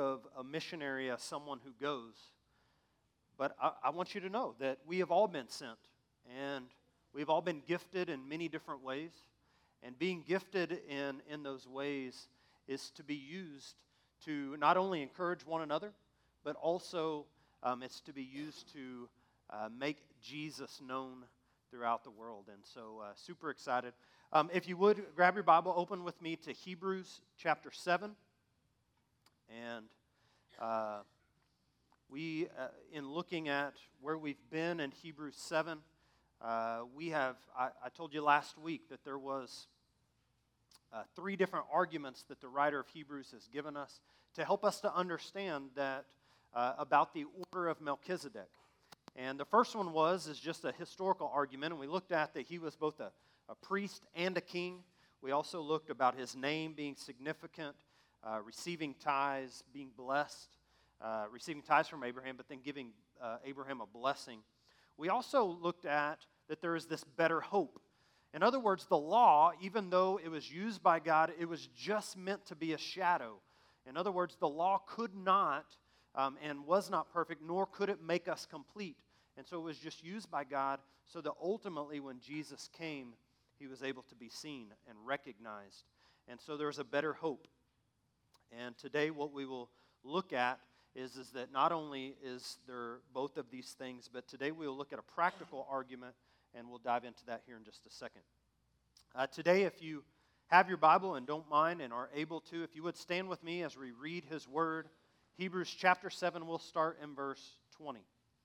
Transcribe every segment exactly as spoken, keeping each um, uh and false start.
of a missionary as someone who goes, but I, I want you to know that we have all been sent, and we've all been gifted in many different ways, and being gifted in, in those ways is to be used to not only encourage one another, but also um, it's to be used to uh, make Jesus known throughout the world. And so, uh, super excited. Um, if you would, grab your Bible, open with me to Hebrews chapter seven. And uh, we, uh, in looking at where we've been in Hebrews seven, uh, we have, I, I told you last week that there was uh, three different arguments that the writer of Hebrews has given us to help us to understand that uh, about the order of Melchizedek. And the first one was, is just a historical argument, and we looked at that he was both a, a priest and a king. We also looked about his name being significant, uh, receiving tithes, being blessed, uh, receiving tithes from Abraham, but then giving uh, Abraham a blessing. We also looked at that there is this better hope. In other words, the law, even though it was used by God, it was just meant to be a shadow. In other words, the law could not um, and was not perfect, nor could it make us complete. And so it was just used by God so that ultimately when Jesus came, he was able to be seen and recognized. And so there's a better hope. And today what we will look at is, is that not only is there both of these things, but today we will look at a practical argument, and we'll dive into that here in just a second. Uh, today, if you have your Bible and don't mind and are able to, if you would stand with me as we read his word. Hebrews chapter seven, we'll start in verse twenty.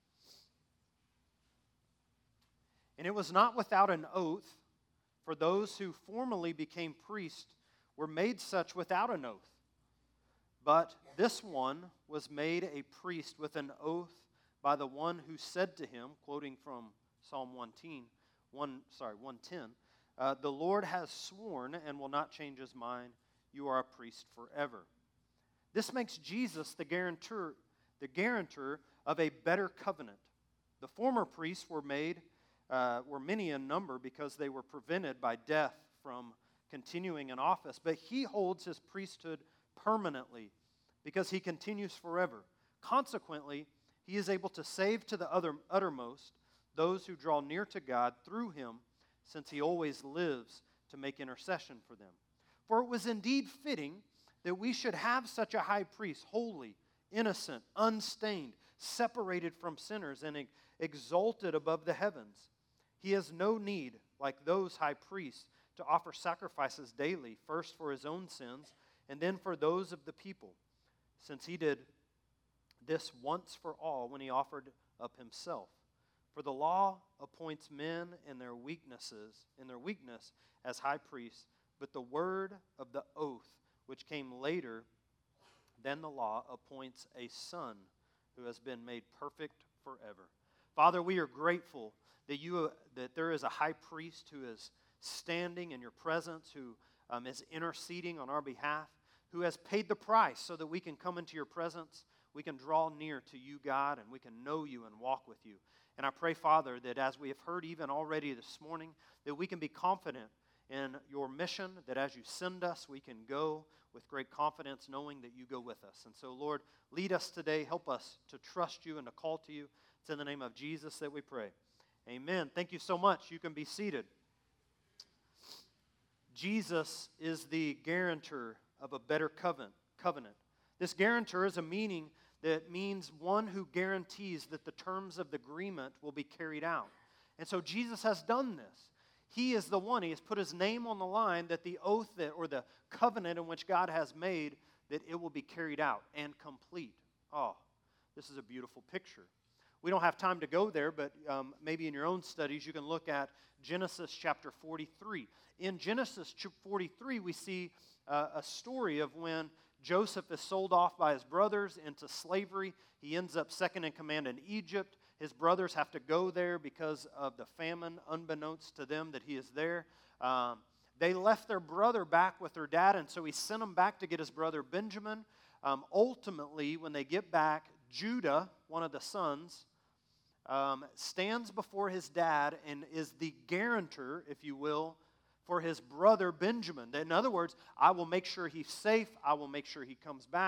And it was not without an oath, for those who formerly became priests were made such without an oath. But this one was made a priest with an oath by the one who said to him, quoting from Psalm one ten, one, sorry, one ten, uh, the Lord has sworn and will not change his mind. You are a priest forever. This makes Jesus the guarantor, the guarantor of a better covenant. The former priests were made, uh, were many in number because they were prevented by death from continuing in office. But he holds his priesthood permanently because he continues forever. Consequently, he is able to save to the other, uttermost those who draw near to God through him, since he always lives to make intercession for them. For it was indeed fitting that we should have such a high priest, holy, innocent, unstained, separated from sinners, and exalted above the heavens. He has no need, like those high priests, to offer sacrifices daily, first for his own sins, and then for those of the people, since he did this once for all when he offered up himself. For the law appoints men in their weaknesses, in their weakness as high priests, but the word of the oath, which came later than the law, appoints a son who has been made perfect forever. Father, we are grateful that you that there is a high priest who is standing in your presence, who um, is interceding on our behalf, who has paid the price so that we can come into your presence, we can draw near to you, God, and we can know you and walk with you. And I pray, Father, that as we have heard even already this morning, that we can be confident in your mission, that as you send us, we can go with great confidence, knowing that you go with us. And so, Lord, lead us today. Help us to trust you and to call to you. It's in the name of Jesus that we pray. Amen. Thank you so much. You can be seated. Jesus is the guarantor of a better covenant. covenant. This guarantor is a meaning that means one who guarantees that the terms of the agreement will be carried out. And so Jesus has done this. He is the one, he has put his name on the line that the oath that, or the covenant in which God has made, that it will be carried out and complete. Oh, this is a beautiful picture. We don't have time to go there, but um, maybe in your own studies you can look at Genesis chapter forty-three. In Genesis forty-three, we see uh, a story of when Joseph is sold off by his brothers into slavery. He ends up second in command in Egypt. His brothers have to go there because of the famine, unbeknownst to them that he is there. Um, they left their brother back with their dad, and so he sent them back to get his brother Benjamin. Um, ultimately, when they get back, Judah, one of the sons, um, stands before his dad and is the guarantor, if you will, for his brother Benjamin. In other words, I will make sure he's safe. I will make sure he comes back.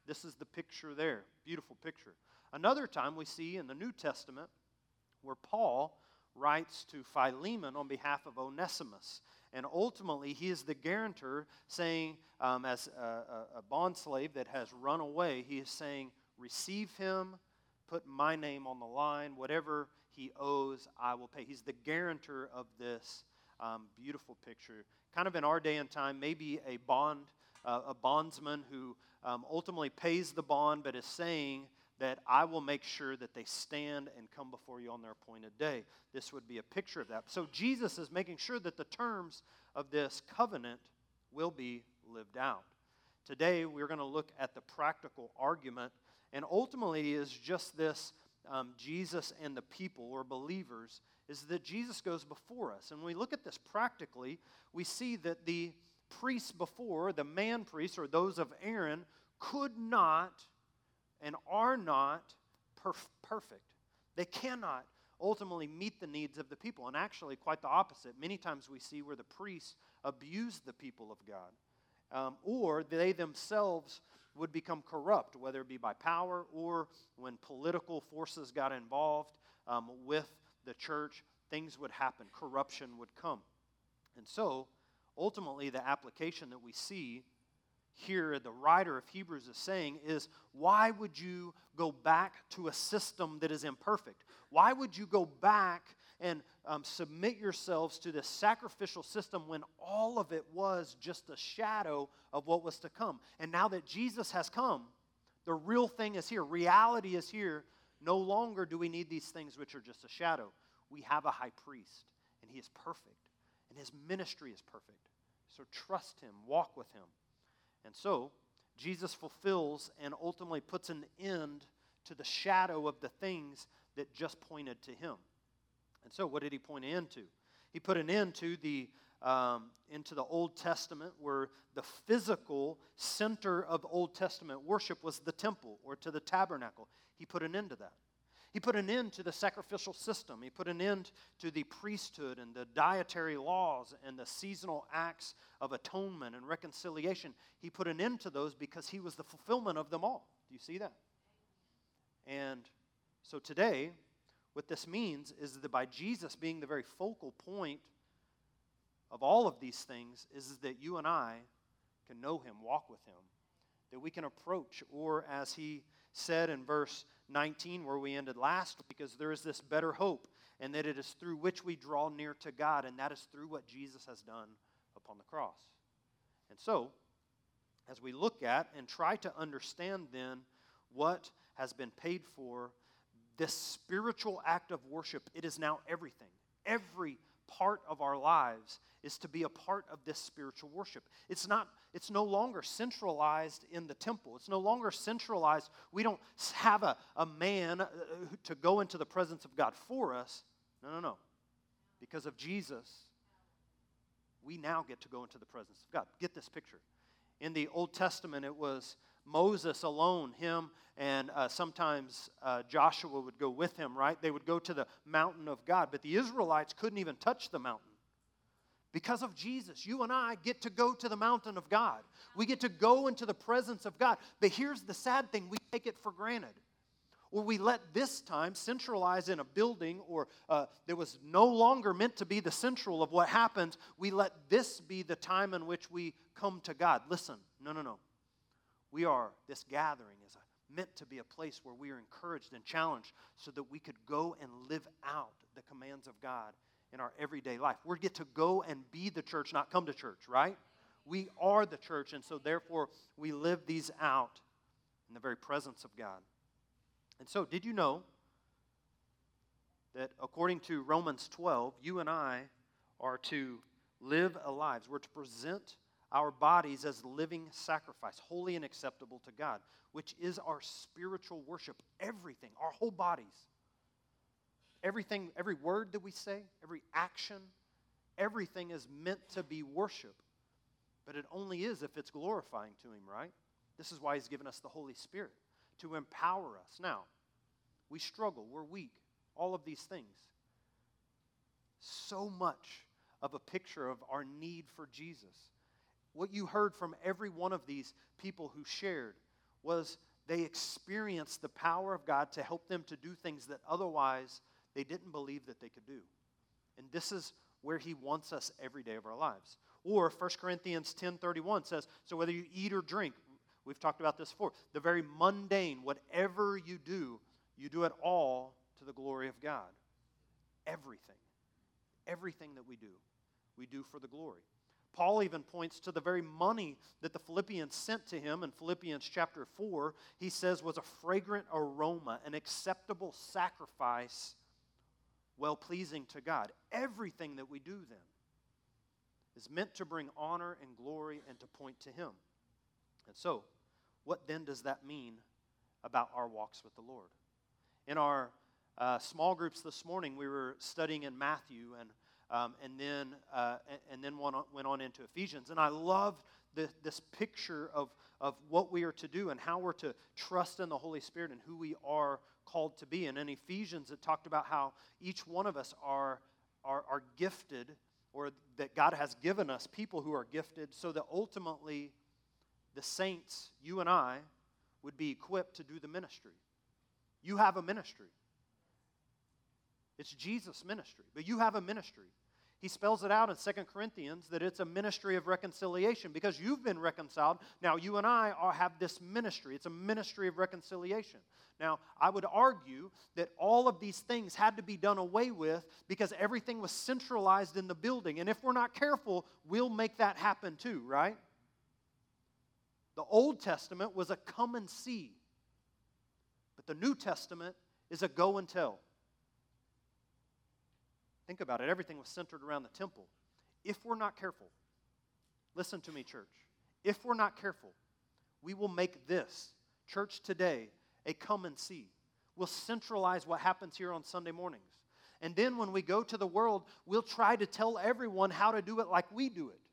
This is the picture there. Beautiful picture. Another time we see in the New Testament where Paul writes to Philemon on behalf of Onesimus. And ultimately, he is the guarantor saying, um, as a, a, a bondslave that has run away, he is saying, receive him, put my name on the line, whatever he owes, I will pay. He's the guarantor of this um, beautiful picture. Kind of in our day and time, maybe a bond, uh, a bondsman who um, ultimately pays the bond, but is saying that I will make sure that they stand and come before you on their appointed day. This would be a picture of that. So Jesus is making sure that the terms of this covenant will be lived out. Today, we're going to look at the practical argument, and ultimately is just this, um, Jesus and the people, or believers, is that Jesus goes before us. And when we look at this practically, we see that the priests before, the man priests, or those of Aaron, could not and are not perf- perfect. They cannot ultimately meet the needs of the people. And actually, quite the opposite. Many times we see where the priests abuse the people of God. Um, or they themselves would become corrupt, whether it be by power or when political forces got involved um, with the church, things would happen. Corruption would come. And so, ultimately, the application that we see here, the writer of Hebrews is saying is, why would you go back to a system that is imperfect? Why would you go back and um, submit yourselves to this sacrificial system when all of it was just a shadow of what was to come? And now that Jesus has come, the real thing is here. Reality is here. No longer do we need these things which are just a shadow. We have a high priest, and he is perfect, and his ministry is perfect. So trust him, walk with him. And so, Jesus fulfills and ultimately puts an end to the shadow of the things that just pointed to him. And so, what did he point into? He put an end to the um, into the Old Testament, where the physical center of Old Testament worship was the temple or to the tabernacle. He put an end to that. He put an end to the sacrificial system. He put an end to the priesthood and the dietary laws and the seasonal acts of atonement and reconciliation. He put an end to those because he was the fulfillment of them all. Do you see that? And so today, what this means is that by Jesus being the very focal point of all of these things, is that you and I can know him, walk with him, that we can approach, or as he said in verse nineteen, where we ended last, because there is this better hope, and that it is through which we draw near to God, and that is through what Jesus has done upon the cross. And so, as we look at and try to understand then what has been paid for, this spiritual act of worship, it is now everything. Every part of our lives is to be a part of this spiritual worship. It's not, it's no longer centralized in the temple. It's no longer centralized. We don't have a, a man to go into the presence of God for us. No, no, no. Because of Jesus, we now get to go into the presence of God. Get this picture. In the Old Testament, it was Moses alone, him, and uh, sometimes uh, Joshua would go with him, right? They would go to the mountain of God. But the Israelites couldn't even touch the mountain. Because of Jesus, you and I get to go to the mountain of God. We get to go into the presence of God. But here's the sad thing, we take it for granted. Or we let this time centralize in a building, or uh, that was no longer meant to be the central of what happens. We let this be the time in which we come to God. Listen, no, no, no. We are, this gathering is a, meant to be a place where we are encouraged and challenged so that we could go and live out the commands of God in our everyday life. We get to go and be the church, not come to church, right? We are the church, and so therefore we live these out in the very presence of God. And so, did you know that according to Romans twelve, you and I are to live our lives. We're to present our bodies as living sacrifice, holy and acceptable to God, which is our spiritual worship. Everything, our whole bodies. Everything, every word that we say, every action, everything is meant to be worship. But it only is if it's glorifying to him, right? This is why he's given us the Holy Spirit, to empower us. Now, we struggle, we're weak, all of these things. So much of a picture of our need for Jesus. What you heard from every one of these people who shared was they experienced the power of God to help them to do things that otherwise they didn't believe that they could do. And this is where he wants us every day of our lives. Or First Corinthians ten thirty-one says, so whether you eat or drink, we've talked about this before, the very mundane, whatever you do, you do it all to the glory of God. Everything. Everything that we do, we do for the glory. Paul even points to the very money that the Philippians sent to him in Philippians chapter four. He says was a fragrant aroma, an acceptable sacrifice, well-pleasing to God. Everything that we do then is meant to bring honor and glory and to point to Him. And so, what then does that mean about our walks with the Lord? In our uh, small groups this morning, we were studying in Matthew and Um, and then uh, and then went on, went on into Ephesians. And I loved the, this picture of, of what we are to do and how we're to trust in the Holy Spirit and who we are called to be. And in Ephesians, it talked about how each one of us are, are, are gifted, or that God has given us people who are gifted, so that ultimately the saints, you and I, would be equipped to do the ministry. You have a ministry. It's Jesus' ministry, but you have a ministry. He spells it out in Second Corinthians that it's a ministry of reconciliation because you've been reconciled. Now you and I are, have this ministry. It's a ministry of reconciliation. Now, I would argue that all of these things had to be done away with because everything was centralized in the building. And if we're not careful, we'll make that happen too, right? The Old Testament was a come and see, but the New Testament is a go and tell. Think about it. Everything was centered around the temple. If we're not careful, listen to me, church. If we're not careful, we will make this, church today, a come and see. We'll centralize what happens here on Sunday mornings. And then when we go to the world, we'll try to tell everyone how to do it like we do it.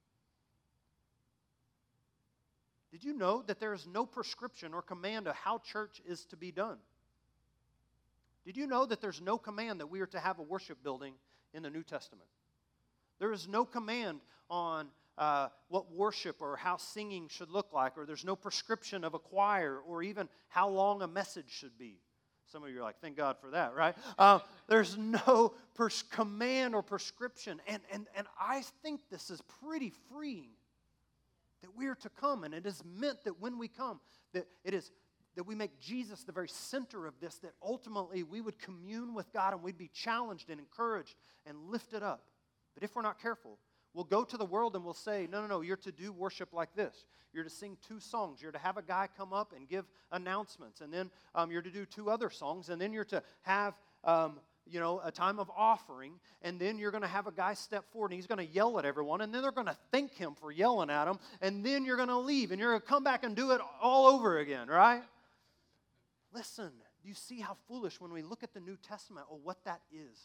Did you know that there is no prescription or command of how church is to be done? Did you know that there's no command that we are to have a worship building in the New Testament? There is no command on uh, what worship or how singing should look like, or there's no prescription of a choir, or even how long a message should be. Some of you are like, thank God for that, right? Uh, there's no pers- command or prescription, and, and, and I think this is pretty freeing, that we are to come, and it is meant that when we come, that it is that we make Jesus the very center of this, that ultimately we would commune with God and we'd be challenged and encouraged and lifted up. But if we're not careful, we'll go to the world and we'll say, no, no, no, you're to do worship like this. You're to sing two songs. You're to have a guy come up and give announcements. And then um, you're to do two other songs. And then you're to have, um, you know, a time of offering. And then you're going to have a guy step forward and he's going to yell at everyone. And then they're going to thank him for yelling at them. And then you're going to leave and you're going to come back and do it all over again, right? Listen, do you see how foolish when we look at the New Testament or what that is?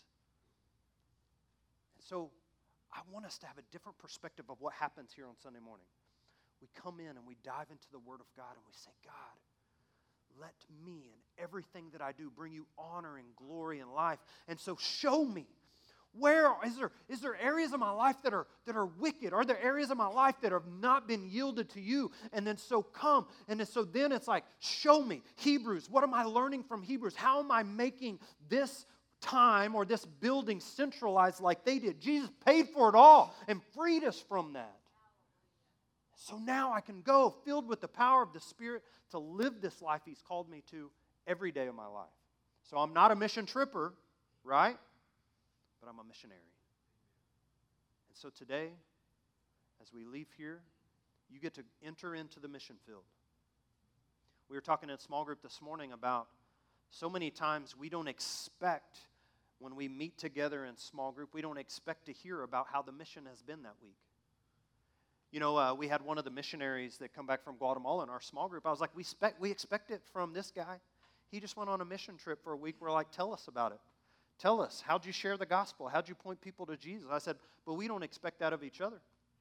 And so I want us to have a different perspective of what happens here on Sunday morning. We come in and we dive into the Word of God and we say, God, let me and everything that I do bring you honor and glory and life. And so show me. Where is there, is there areas of my life that are, that are wicked? Are there areas of my life that have not been yielded to you? And then so come. And then, so then it's like, show me. Hebrews, what am I learning from Hebrews? How am I making this time or this building centralized like they did? Jesus paid for it all and freed us from that. So now I can go filled with the power of the Spirit to live this life He's called me to every day of my life. So I'm not a mission tripper, right? But I'm a missionary. And so today, as we leave here, you get to enter into the mission field. We were talking in a small group this morning about so many times we don't expect, when we meet together in small group, we don't expect to hear about how the mission has been that week. You know, uh, we had one of the missionaries that come back from Guatemala in our small group. I was like, we expect, we expect it from this guy. He just went on a mission trip for a week. We're like, tell us about it. Tell us, how'd you share the gospel? How'd you point people to Jesus? I said, but we don't expect that of each other.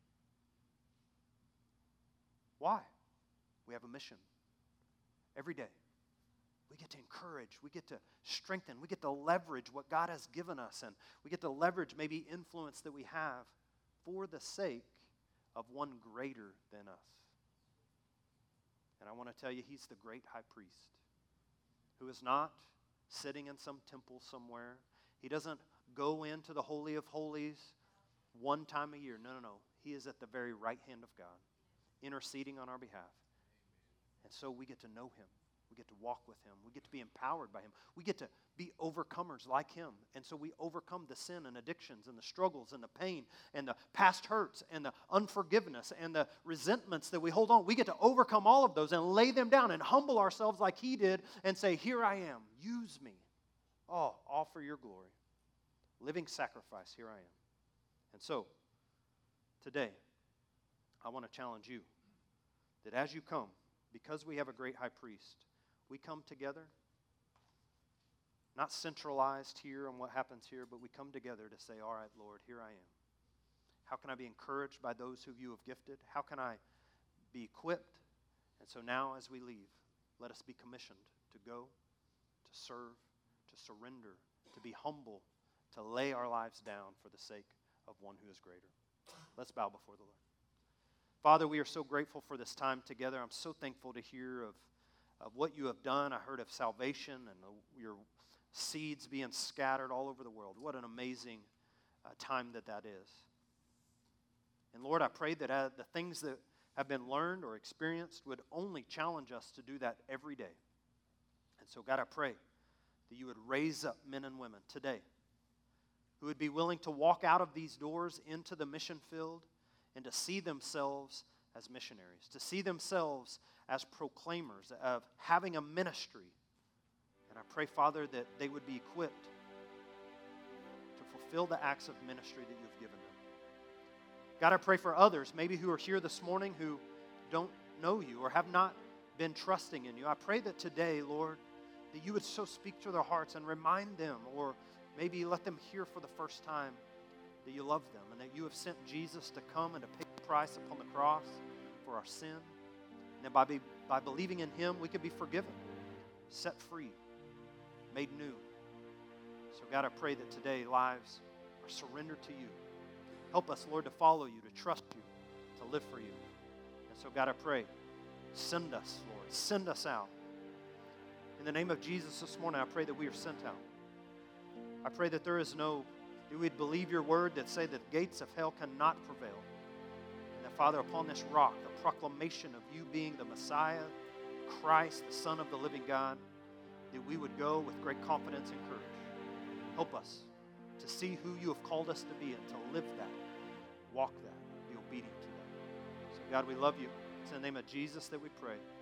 Why? We have a mission. Every day. We get to encourage. We get to strengthen. We get to leverage what God has given us. And we get to leverage maybe influence that we have for the sake of one greater than us. And I want to tell you, he's the great high priest who is not sitting in some temple somewhere. He doesn't go into the Holy of Holies one time a year. No, no, no. He is at the very right hand of God, interceding on our behalf. And so we get to know him. We get to walk with him. We get to be empowered by him. We get to be overcomers like him. And so we overcome the sin and addictions and the struggles and the pain and the past hurts and the unforgiveness and the resentments that we hold on. We get to overcome all of those and lay them down and humble ourselves like he did and say, here I am. Use me. Oh, all for your glory. Living sacrifice, here I am. And so, today, I want to challenge you that as you come, because we have a great high priest, we come together, not centralized here on what happens here, but we come together to say, all right, Lord, here I am. How can I be encouraged by those who you have gifted? How can I be equipped? And so now as we leave, let us be commissioned to go, to serve, to surrender, to be humble, to lay our lives down for the sake of one who is greater. Let's bow before the Lord. Father, we are so grateful for this time together. I'm so thankful to hear of, of what you have done. I heard of salvation and the, your seeds being scattered all over the world. What an amazing uh, time that that is. And Lord, I pray that uh, the things that have been learned or experienced would only challenge us to do that every day. And so, God, I pray that you would raise up men and women today who would be willing to walk out of these doors into the mission field and to see themselves as missionaries, to see themselves as proclaimers of having a ministry. And I pray, Father, that they would be equipped to fulfill the acts of ministry that you've given them. God, I pray for others, maybe who are here this morning who don't know you or have not been trusting in you. I pray that today, Lord, that you would so speak to their hearts and remind them, or maybe let them hear for the first time that you love them and that you have sent Jesus to come and to pay the price upon the cross for our sin. And that by, be, by believing in him, we could be forgiven, set free, made new. So God, I pray that today lives are surrendered to you. Help us, Lord, to follow you, to trust you, to live for you. And so God, I pray, send us, Lord, send us out. In the name of Jesus this morning, I pray that we are sent out. I pray that there is no, that we'd believe your word that say that the gates of hell cannot prevail. And that, Father, upon this rock, the proclamation of you being the Messiah, Christ, the Son of the living God, that we would go with great confidence and courage. Help us to see who you have called us to be and to live that, walk that, be obedient to that. So, God, we love you. It's in the name of Jesus that we pray.